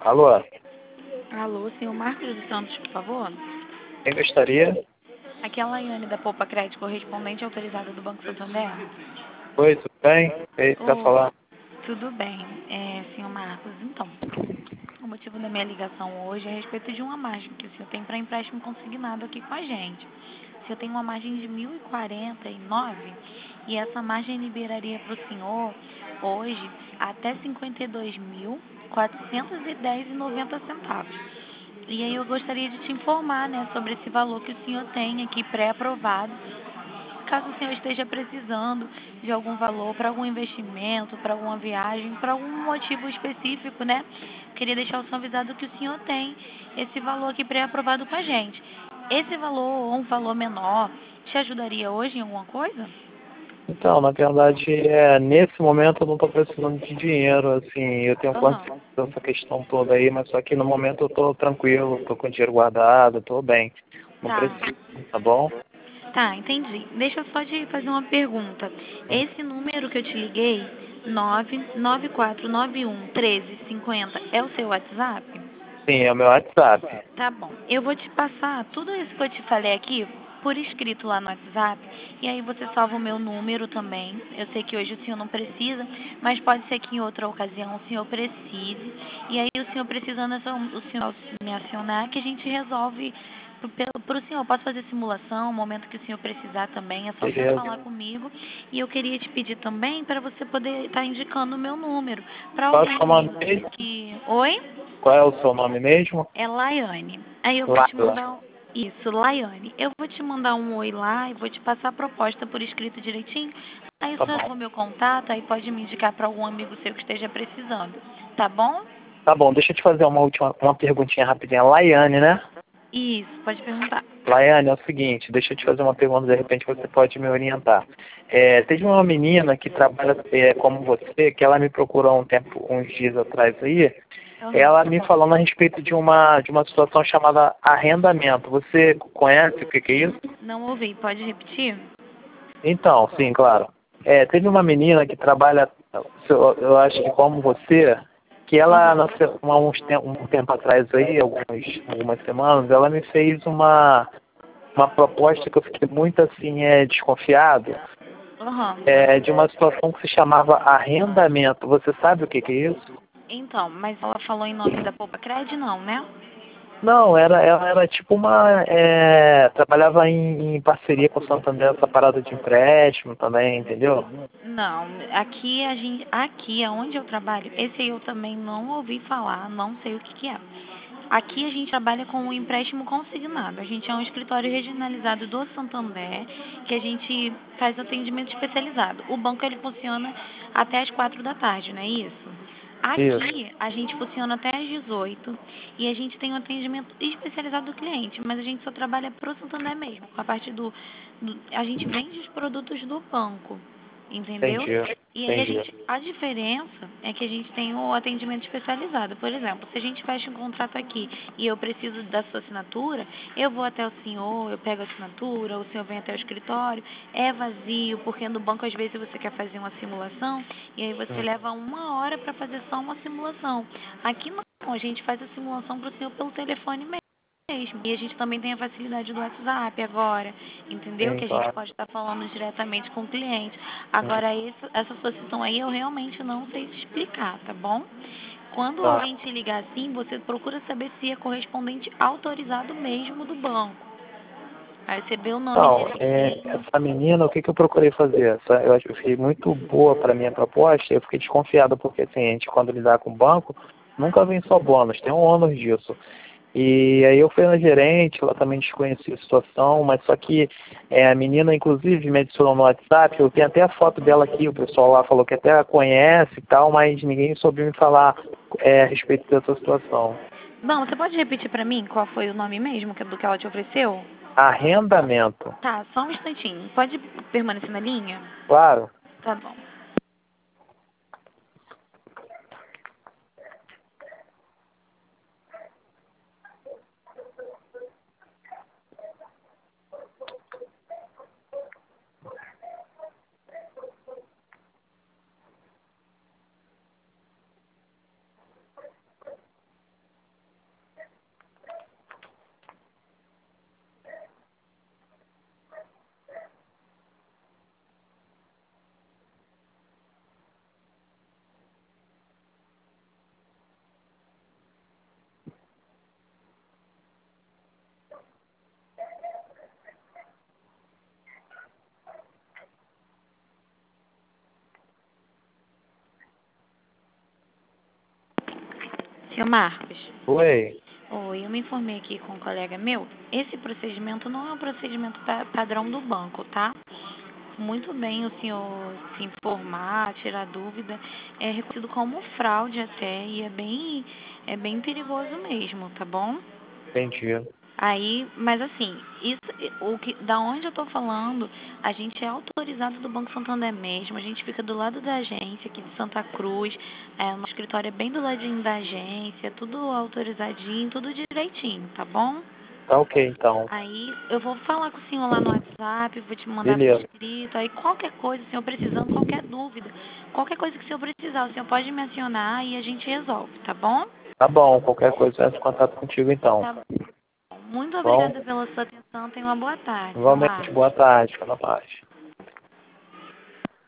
Alô, Alô, senhor Marcos dos Santos, por favor. quem gostaria? Aqui é a Laiane da Poupa Crédito, correspondente autorizada do Banco Santander. Oi, tudo bem? Ei, quer Ô, falar? tudo bem, senhor Marcos. Então, o motivo da minha ligação hoje é a respeito de uma margem que o senhor tem para empréstimo consignado aqui com a gente. O senhor tem uma margem de 1.049 e essa margem liberaria para o senhor hoje até 52.410,90 centavos. E aí eu gostaria de te informar, né, sobre esse valor que o senhor tem aqui pré-aprovado, caso o senhor esteja precisando de algum valor para algum investimento, para alguma viagem, para algum motivo específico, né? Queria deixar o senhor avisado que o senhor tem esse valor aqui pré-aprovado com a gente. Esse valor ou um valor menor te ajudaria hoje em alguma coisa? Então, na verdade, nesse momento eu não estou precisando de dinheiro, assim, eu tenho Aham. consciência dessa questão toda aí, mas só que no momento eu estou tranquilo, estou com dinheiro guardado, estou bem. Não Tá. preciso, tá bom? Tá, entendi. Deixa eu só te fazer uma pergunta. Esse número que eu te liguei, 994911350, é o seu WhatsApp? Sim, é o meu WhatsApp. Tá bom. Eu vou te passar tudo isso que eu te falei aqui por escrito lá no WhatsApp. E aí você salva o meu número também. Eu sei que hoje o senhor não precisa, mas pode ser que em outra ocasião o senhor precise. E aí o senhor precisando, o senhor me acionar que a gente resolve para o senhor. Eu posso fazer simulação, no momento que o senhor precisar também. É só o senhor Beleza. falar comigo. E eu queria te pedir também para você poder estar indicando o meu número para Qual é o alguém seu nome amigo mesmo? que... Oi? Qual é o seu nome mesmo? É Laiane. Aí eu vou te Laila. mandar isso, Laiane. Eu vou te mandar um oi lá e vou te passar a proposta por escrito direitinho. Aí o Tá senhor bom. tem o meu contato, aí pode me indicar para algum amigo seu que esteja precisando. Tá bom? Tá bom, deixa eu te fazer uma perguntinha rapidinha. Laiane, né? Isso, pode perguntar. Laiane, é o seguinte, deixa eu te fazer uma pergunta, de repente você pode me orientar. Teve uma menina que trabalha como você, que ela me procurou uns dias atrás aí, Aham. ela me falando a respeito de uma situação chamada arrendamento. Você conhece o que é isso? Não ouvi, pode repetir? Então, sim, claro. Teve uma menina que trabalha, eu acho que como você, que ela, Aham. um tempo atrás aí, algumas semanas, ela me fez uma proposta que eu fiquei muito assim, desconfiado, Aham. de uma situação que se chamava arrendamento. Você sabe o que é isso? Então, mas ela falou em nome da Poupa Cred, não, né? Não, ela era tipo trabalhava em parceria com o Santander, essa parada de empréstimo também, entendeu? Não, aqui aonde eu trabalho, esse aí eu também não ouvi falar, não sei o que que é. Aqui a gente trabalha com o empréstimo consignado. A gente é um escritório regionalizado do Santander, que a gente faz atendimento especializado. O banco ele funciona até as 4 da tarde, não é isso? Isso. Aqui a gente funciona até às 18 e a gente tem um atendimento especializado do cliente, mas a gente só trabalha pro Santander mesmo, a partir a gente vende os produtos do banco, entendeu? Entendi, E aí entendi. a diferença é que a gente tem o atendimento especializado. Por exemplo, se a gente fecha um contrato aqui e eu preciso da sua assinatura, eu vou até o senhor, eu pego a assinatura, o senhor vem até o escritório, é vazio, porque no banco às vezes você quer fazer uma simulação e aí você Hum, leva 1 hora para fazer só uma simulação. Aqui não, a gente faz a simulação para o senhor pelo telefone mesmo. E a gente também tem a facilidade do WhatsApp agora, entendeu? sim, Que a gente claro. pode estar falando diretamente com o cliente. Hum, Agora, essa sua situação aí eu realmente não sei te explicar, tá bom? Quando tá. alguém te ligar assim, você procura saber se é correspondente autorizado mesmo do banco. Aí você vê o nome Então, direitinho. essa menina, o que eu procurei fazer? Eu acho que eu fiquei muito boa para minha proposta, eu fiquei desconfiado, porque assim, a gente quando lidar com o banco, nunca vem só bônus, tem um ônus disso. E aí eu fui na gerente, ela também desconhecia a situação, mas só que a menina, inclusive, me adicionou no WhatsApp, eu tenho até a foto dela aqui, o pessoal lá falou que até a conhece e tal, mas ninguém soube me falar a respeito dessa situação. Bom, você pode repetir pra mim qual foi o nome mesmo do que ela te ofereceu? Arrendamento, Tá, só um instantinho. Pode permanecer na linha? claro. Tá bom. Senhor Marcos. Oi. Oi, eu me informei aqui com um colega meu. Esse procedimento não é um procedimento padrão do banco, tá? Muito bem o senhor se informar, tirar dúvida. É reconhecido como fraude até e é bem perigoso mesmo, tá bom? Entendi. Aí, mas assim, isso, da onde eu tô falando, a gente é autorizado do Banco Santander mesmo, a gente fica do lado da agência aqui de Santa Cruz, o nosso escritório é bem do ladinho da agência, tudo autorizadinho, tudo direitinho, tá bom? Tá ok, então. Aí eu vou falar com o senhor lá no WhatsApp, vou te mandar por Beleza. escrito, aí qualquer coisa, o senhor precisando, qualquer dúvida, qualquer coisa que o senhor precisar, o senhor pode me acionar e a gente resolve, tá bom? Tá bom, qualquer coisa eu entro em contato contigo então. Tá bom. Muito Bom, obrigada pela sua atenção. Tenha uma boa tarde, senhor igualmente, Marcos. boa tarde, fica na paz.